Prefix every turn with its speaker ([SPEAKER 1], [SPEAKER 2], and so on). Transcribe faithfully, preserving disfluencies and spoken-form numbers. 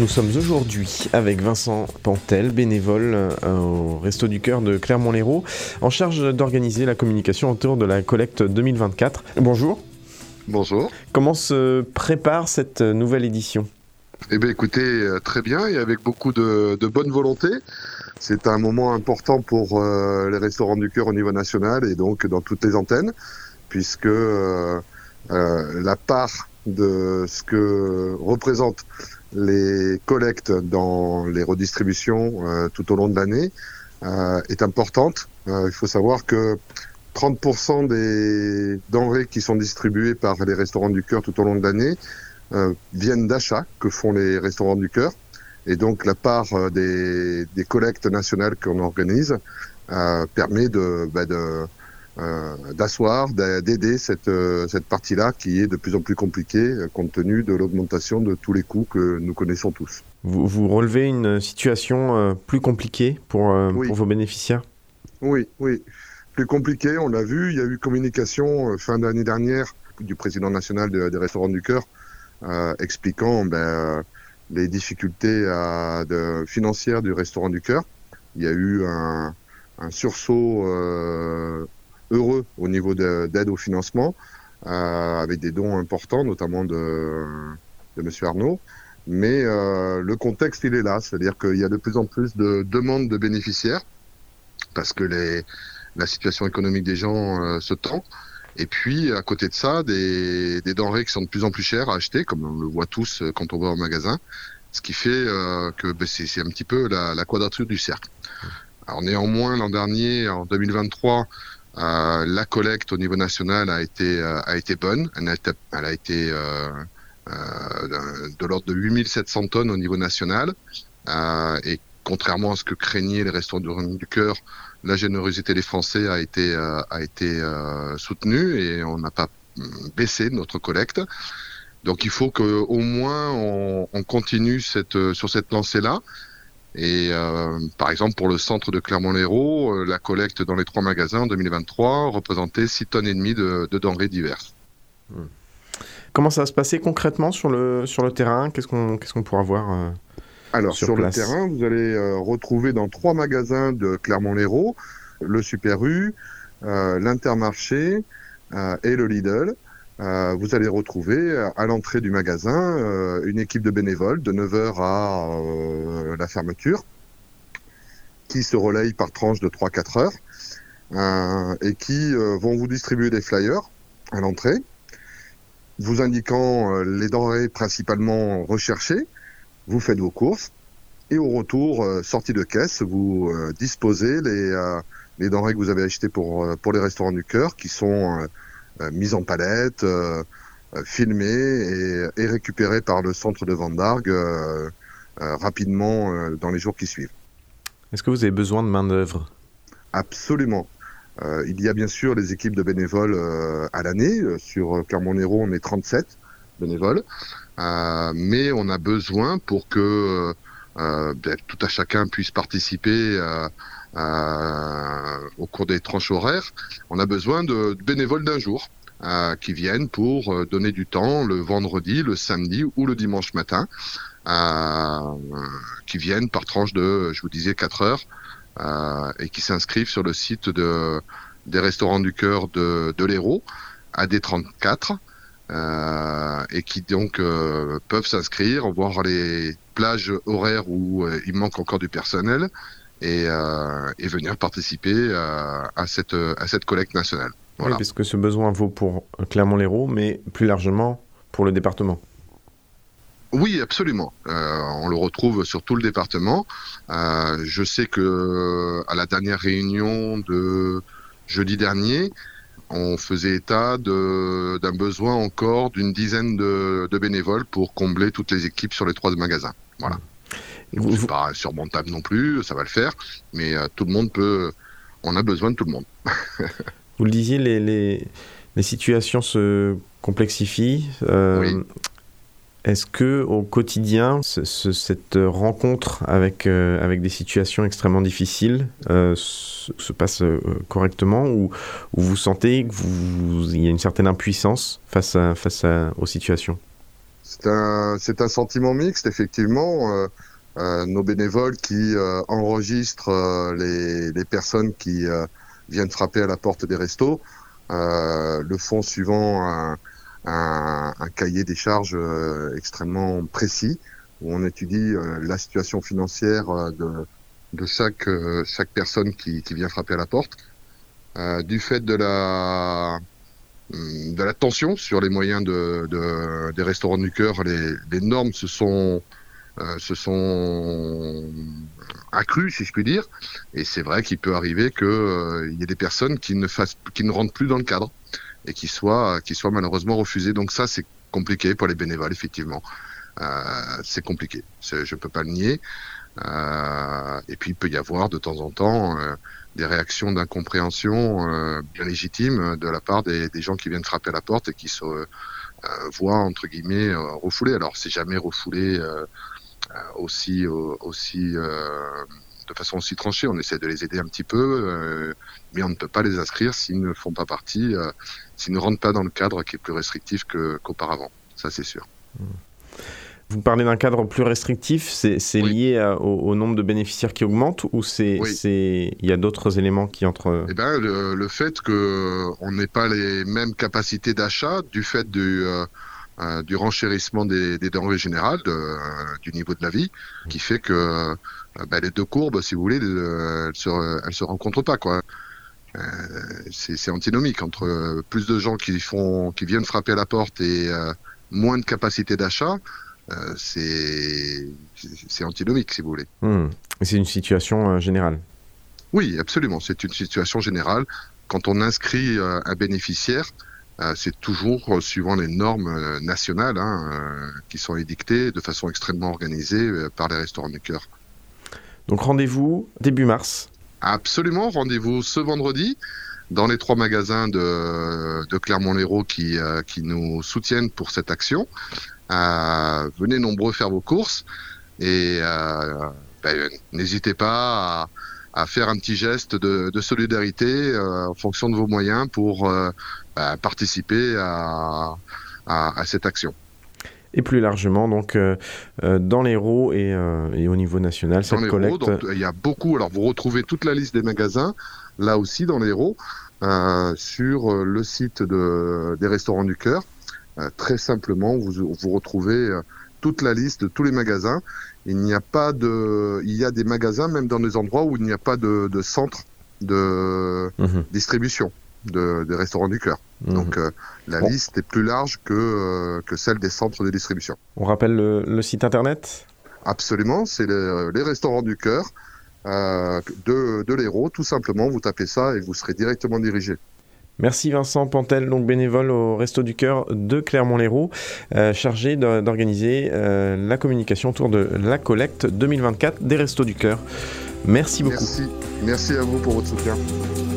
[SPEAKER 1] Nous sommes aujourd'hui avec Vincent Pantel, bénévole euh, au Resto du Cœur de Clermont-Lérault, en charge d'organiser la communication autour de la collecte deux mille vingt-quatre. Bonjour.
[SPEAKER 2] Bonjour.
[SPEAKER 1] Comment se prépare cette nouvelle édition ?
[SPEAKER 2] Eh bien écoutez, très bien et avec beaucoup de, de bonne volonté. C'est un moment important pour euh, les Restaurants du Cœur au niveau national et donc dans toutes les antennes, puisque euh, euh, la part de ce que représentent les collectes dans les redistributions euh, tout au long de l'année euh, est importante. Euh, il faut savoir que trente pour cent des denrées qui sont distribuées par les Restaurants du Cœur tout au long de l'année euh, viennent d'achats que font les Restaurants du Cœur. Et donc la part euh, des, des collectes nationales qu'on organise euh, permet de, bah, de Euh, d'asseoir, d'aider cette, euh, cette partie-là qui est de plus en plus compliquée euh, compte tenu de l'augmentation de tous les coûts que nous connaissons tous.
[SPEAKER 1] Vous, vous relevez une situation euh, plus compliquée pour, euh,
[SPEAKER 2] oui.
[SPEAKER 1] pour vos bénéficiaires ?
[SPEAKER 2] Oui, oui. Plus compliqué, on l'a vu. Il y a eu communication euh, fin d'année dernière du président national de, des Restaurants du Cœur euh, expliquant ben, euh, les difficultés à, de, financières du Restaurant du Cœur. Il y a eu un, un sursaut euh, heureux au niveau de, d'aide au financement, euh, avec des dons importants, notamment de, de M. Arnaud. Mais euh, le contexte, il est là, c'est-à-dire qu'il y a de plus en plus de demandes de bénéficiaires, parce que les, la situation économique des gens euh, se tend. Et puis, à côté de ça, des, des denrées qui sont de plus en plus chères à acheter, comme on le voit tous quand on va au magasin, ce qui fait euh, que ben, c'est, c'est un petit peu la, la quadrature du cercle. Alors néanmoins, l'an dernier, en deux mille vingt-trois, Euh, la collecte au niveau national a été euh, a été bonne. Elle a été, elle a été euh, euh, de l'ordre de huit mille sept cents tonnes au niveau national. Euh, et contrairement à ce que craignaient les Restaurants du Cœur, la générosité des Français a été euh, a été euh, soutenue et on n'a pas baissé notre collecte. Donc il faut que au moins on, on continue cette sur cette lancée-là. Et euh, par exemple, pour le centre de Clermont-Lérault, euh, la collecte dans les trois magasins en deux mille vingt-trois représentait six tonnes et demie de, de denrées diverses.
[SPEAKER 1] Mmh. Comment ça va se passer concrètement sur le, sur le terrain ? Qu'est-ce qu'on, qu'est-ce qu'on pourra voir euh,
[SPEAKER 2] Alors,
[SPEAKER 1] sur,
[SPEAKER 2] sur
[SPEAKER 1] place ?
[SPEAKER 2] le terrain, vous allez euh, retrouver dans trois magasins de Clermont-Lérault, le Super U, euh, l'Intermarché euh, et le Lidl. Euh, vous allez retrouver à l'entrée du magasin euh, une équipe de bénévoles de neuf heures à euh, la fermeture qui se relaye par tranche de trois à quatre heures euh, et qui euh, vont vous distribuer des flyers à l'entrée vous indiquant euh, les denrées principalement recherchées. Vous faites vos courses et au retour, euh, sortie de caisse, vous euh, disposez les, euh, les denrées que vous avez achetées pour, euh, pour les Restaurants du Cœur qui sont euh, Euh, mise en palette, euh, euh, filmée et, et récupérée par le centre de vente d'Argues euh, euh, rapidement euh, dans les jours qui suivent.
[SPEAKER 1] Est-ce que vous avez besoin de main-d'œuvre ?
[SPEAKER 2] Absolument. Euh, il y a bien sûr les équipes de bénévoles euh, à l'année. Sur Clermont-Lérault, on est trente-sept bénévoles. Euh, mais on a besoin pour que euh, ben, tout à chacun puisse participer euh, Euh, au cours des tranches horaires, on a besoin de, de bénévoles d'un jour euh, qui viennent pour euh, donner du temps le vendredi, le samedi ou le dimanche matin, euh, qui viennent par tranche de, je vous disais, quatre heures euh, et qui s'inscrivent sur le site de, des Restaurants du Cœur de, de l'Hérault, A D trente-quatre, euh, et qui donc euh, peuvent s'inscrire, voir les plages horaires où euh, il manque encore du personnel, Et, euh, et venir participer à, à, cette, à cette collecte nationale. Voilà.
[SPEAKER 1] Oui, parce que ce besoin vaut pour Clermont-Lérault, mais plus largement pour le département.
[SPEAKER 2] Oui, absolument. Euh, on le retrouve sur tout le département. Euh, je sais que à la dernière réunion de jeudi dernier, on faisait état de, d'un besoin encore d'une dizaine de, de bénévoles pour combler toutes les équipes sur les trois magasins. Voilà. Mmh. Donc,
[SPEAKER 1] vous,
[SPEAKER 2] c'est pas surmontable non plus, ça va le faire, mais euh, tout le monde peut, on a besoin de tout le monde.
[SPEAKER 1] Vous le disiez, les, les, les situations se complexifient. Euh,
[SPEAKER 2] oui.
[SPEAKER 1] Est-ce que au quotidien, ce, ce, cette rencontre avec, euh, avec des situations extrêmement difficiles euh, se, se passe euh, correctement, ou, ou vous sentez qu'il y a une certaine impuissance face, à, face à, aux situations ?
[SPEAKER 2] C'est un, c'est un sentiment mixte, effectivement. Euh, euh, nos bénévoles qui euh, enregistrent euh, les, les personnes qui euh, viennent frapper à la porte des restos euh, le font suivant un, un, un cahier des charges euh, extrêmement précis, où on étudie euh, la situation financière euh, de, de chaque, euh, chaque personne qui, qui vient frapper à la porte. Euh, du fait de la de la tension sur les moyens de, de, des restaurants du cœur, les, les normes se sont, euh, se sont accrues, si je puis dire. Et c'est vrai qu'il peut arriver qu'il euh, y ait des personnes qui ne, fassent, qui ne rentrent plus dans le cadre et qui soient, qui soient malheureusement refusées. Donc ça, c'est compliqué pour les bénévoles, effectivement. Euh, c'est compliqué, c'est, je ne peux pas le nier. Euh, et puis, il peut y avoir de temps en temps... Euh, des réactions d'incompréhension euh, bien légitimes de la part des, des gens qui viennent frapper à la porte et qui se euh, voient, entre guillemets, euh, refoulés. Alors, c'est jamais refoulé euh, aussi, euh, aussi euh, de façon aussi tranchée. On essaie de les aider un petit peu, euh, mais on ne peut pas les inscrire s'ils ne font pas partie, euh, s'ils ne rentrent pas dans le cadre qui est plus restrictif que, qu'auparavant. Ça, c'est sûr.
[SPEAKER 1] Mmh. Vous parlez d'un cadre plus restrictif, c'est, c'est oui. lié à, au, au nombre de bénéficiaires qui augmente ou c'est, oui. c'est, il y a d'autres éléments qui entrent?
[SPEAKER 2] Eh ben, le, le fait qu'on n'ait pas les mêmes capacités d'achat du fait du, euh, euh, du renchérissement des, des denrées générales, de, euh, du niveau de la vie, qui fait que euh, ben, les deux courbes, si vous voulez, elles ne se, elles se rencontrent pas, quoi. Euh, c'est, c'est antinomique entre plus de gens qui, font, qui viennent frapper à la porte et euh, moins de capacité d'achat. Euh, c'est, c'est antinomique, si vous voulez.
[SPEAKER 1] Mmh. Et c'est une situation euh, générale?
[SPEAKER 2] Oui, absolument. C'est une situation générale. Quand on inscrit euh, un bénéficiaire, euh, c'est toujours euh, suivant les normes euh, nationales hein, euh, qui sont édictées de façon extrêmement organisée euh, par les Restos du Cœur.
[SPEAKER 1] Donc rendez-vous début mars?
[SPEAKER 2] Absolument, rendez-vous ce vendredi dans les trois magasins de, de Clermont-Lérault qui, euh, qui nous soutiennent pour cette action. Euh, venez nombreux faire vos courses et euh, ben, n'hésitez pas à, à faire un petit geste de, de solidarité euh, en fonction de vos moyens pour euh, ben, participer à, à, à cette action.
[SPEAKER 1] Et plus largement, donc, euh, euh, dans l'Hérault et, euh, et au niveau national, cette
[SPEAKER 2] dans
[SPEAKER 1] collecte...
[SPEAKER 2] donc, il y a beaucoup, alors vous retrouvez toute la liste des magasins, là aussi dans l'Hérault, euh, sur le site de, des Restaurants du Cœur. Euh, très simplement, vous, vous retrouvez euh, toute la liste de tous les magasins. Il n'y a pas de, il y a des magasins même dans des endroits où il n'y a pas de, de centre de mmh. distribution de, de Restaurants du Cœur. Mmh. Donc euh, la bon. liste est plus large que euh, que celle des centres de distribution.
[SPEAKER 1] On rappelle le, le site internet?
[SPEAKER 2] Absolument, c'est les, les Restaurants du Cœur euh, de, de l'Hérault. Tout simplement, vous tapez ça et vous serez directement dirigé.
[SPEAKER 1] Merci Vincent Pantel, donc bénévole au Resto du Cœur de Clermont-Lérault, euh, chargé de, d'organiser euh, la communication autour de la collecte deux mille vingt-quatre des Restos du Cœur. Merci beaucoup.
[SPEAKER 2] Merci, merci à vous pour votre soutien.